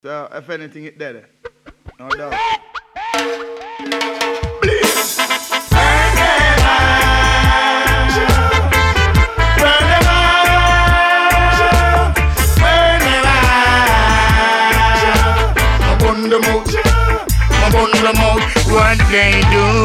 So if anything, it dead. No doubt. What they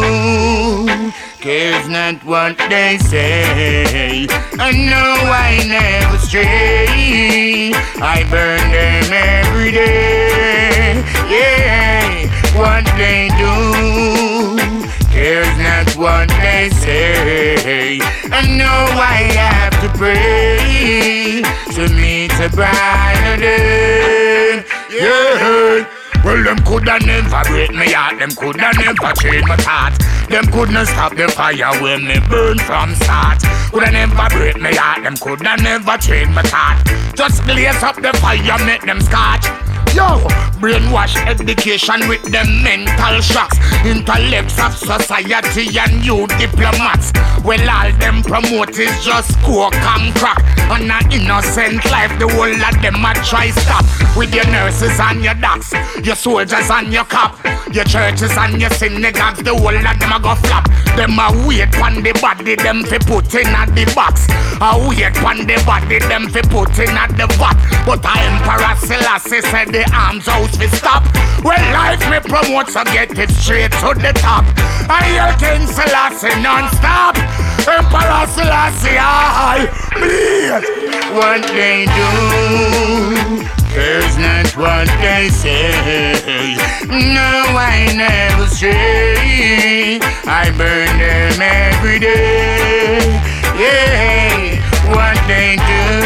do cares not what they say. I know I never stray. I burn them every day. Yeah, what they do cares not what they say. I know I have to pray to meet a brighter day. Yeah. Well, them coulda never break me heart, them coulda never change my thought. Them couldn't stop the fire when me burn from start. Coulda never break me heart, them coulda never change my thought. Just blaze up the fire, make them scotch. Yo, brainwash education with them mental shocks. Intellects of society and you diplomats. Well, all them promote is just coke and crack. On an innocent life, the whole of them a try stop. With your nurses and your docs, your soldiers and your cop, your churches and your synagogues, the whole of them a go flop. Them a wait pon the body, them fi put in at the box. A wait pon the body, them fi put in at the vat. But a Emperor Selassie said the arms out fi stop. Well, life me promote, so get it straight to the top. I hear King Selassie non-stop. Emperor Selassie, I bleed. What they do cares not what they say. No, I never stray. I burn them every day. Yeah, what they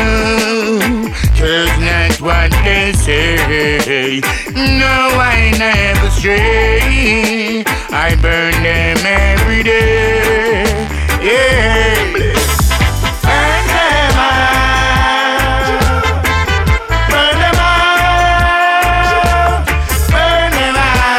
do cares not what they say. No, I never stray. I burn them every day. Yeah. Burn them out. Burn them out. Burn them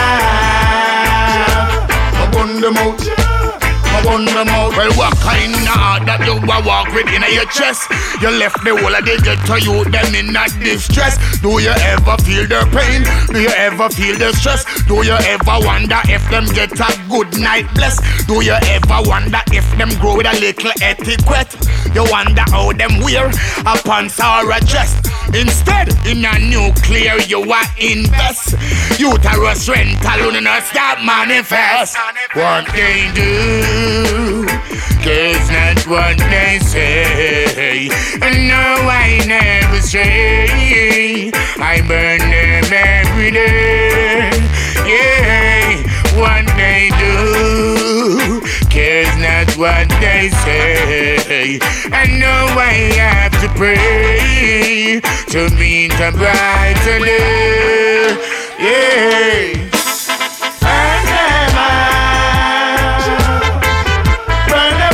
out. I burn them out. I burn them out. Well, what kind of heart that you walk with in your chest? You left the whole of the ghetto youth them in a distress. Do you ever feel their pain? Do you ever feel their stress? Do you ever wonder if them get a good night bless? Do you ever wonder if them grow with a little etiquette? You wonder how them wear a pants or a dress? Instead, in a nuclear you are invest. Uterus rental on a start manifest. What they do cares not what they say. No, I never stray. I burn them every day. Yeah, what they do cares not what they say. I know I have to pray to meet a brighter day. Yeah. Burn them out. Burn them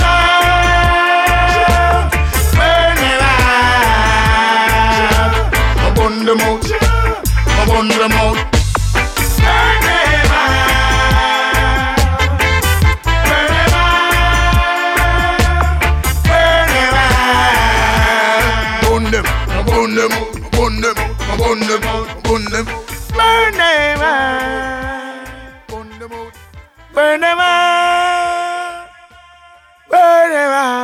out. Burn them out. I burn them out. I burn them out. Burn them out. Burn them out. Burn them out. Burn them. I burn them out. Burn them. I burn them out. Burn them. Burn them out. Burn them out. Burn them out. Burn them out.